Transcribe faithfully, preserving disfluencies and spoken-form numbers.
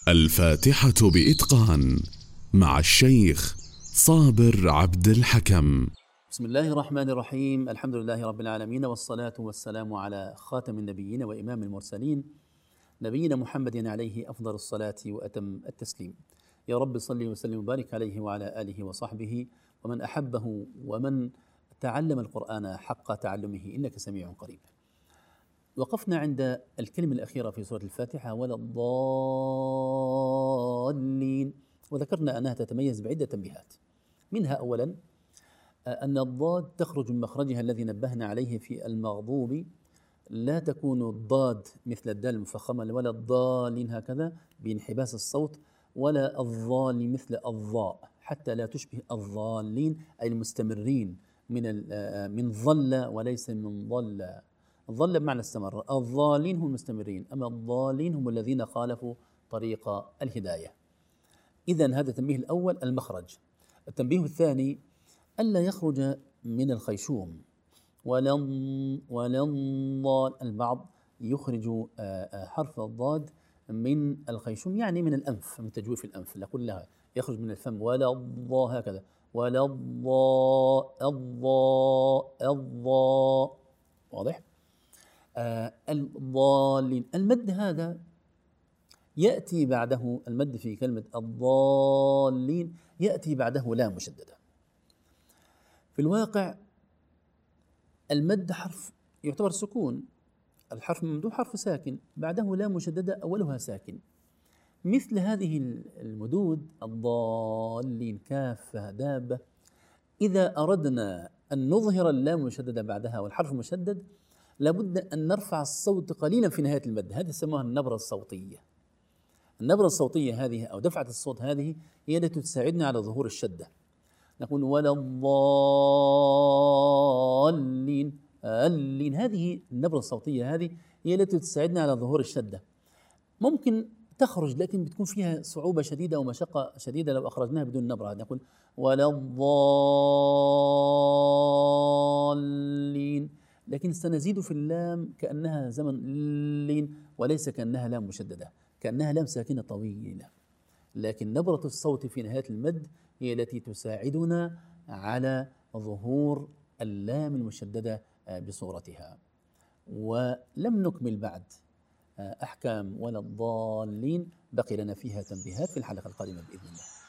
الفاتحة بإتقان مع الشيخ صابر عبد الحكم. بسم الله الرحمن الرحيم. الحمد لله رب العالمين، والصلاة والسلام على خاتم النبيين وإمام المرسلين، نبينا محمد عليه أفضل الصلاة وأتم التسليم. يا رب صل وسلم وبارك عليه وعلى آله وصحبه ومن أحبه ومن تعلم القرآن حق تعلمه، إنك سميع قريب. وقفنا عند الكلمة الأخيرة في سورة الفاتحة، ولا الضالين، وذكرنا أنها تتميز بعدة تنبيهات. منها أولا أن الضاد تخرج من مخرجها الذي نبهنا عليه في المغضوب، لا تكون الضاد مثل الدال المفخمة ولا الضالين هكذا بانحباس الصوت، ولا الضال مثل الضاء حتى لا تشبه الضالين أي المستمرين من من ضل وليس من ضل. ضل بمعنى استمر، الضالين هم المستمرين، أما الضالين هم الذين خالفوا طريق الهداية. إذن هذا التنبيه الأول المخرج. التنبيه الثاني ألا يخرج من الخيشوم، ولن ولن ضال. البعض يخرج حرف الضاد من الخيشوم، يعني من الأنف، من تجويف الأنف، لا كلها يخرج من الفم، ولا الضاء هكذا، ولا الضاء الضاء الضاء. واضح؟ آه الضالين، المد هذا يأتي بعده، المد في كلمة الضالين يأتي بعده لا مشددة. في الواقع المد حرف يعتبر سكون، الحرف الممدود حرف ساكن، بعده لا مشددة أولها ساكن. مثل هذه المدود الضالين كافة دابة، إذا أردنا أن نظهر اللام مشددة بعدها والحرف مشدد، لابد أن نرفع الصوت قليلا في نهاية المد. هذه يسموها النبرة الصوتية. النبرة الصوتية هذه أو دفعة الصوت هذه هي التي تساعدنا على ظهور الشدة. نقول ولا الضالين اللين، هذه النبرة الصوتية هذه هي التي تساعدنا على ظهور الشدة. ممكن تخرج لكن بتكون فيها صعوبة شديدة ومشقة شديدة لو أخرجناها بدون نبرة. نقول ولا الضالين، لكن سنزيد في اللام كأنها زمن لين وليس كأنها لام مشددة، كأنها لام ساكنة طويلة. لكن نبرة الصوت في نهاية المد هي التي تساعدنا على ظهور اللام المشددة بصورتها. ولم نكمل بعد أحكام ولا الضالين، بقي لنا فيها تنبيهات في الحلقة القادمة بإذن الله.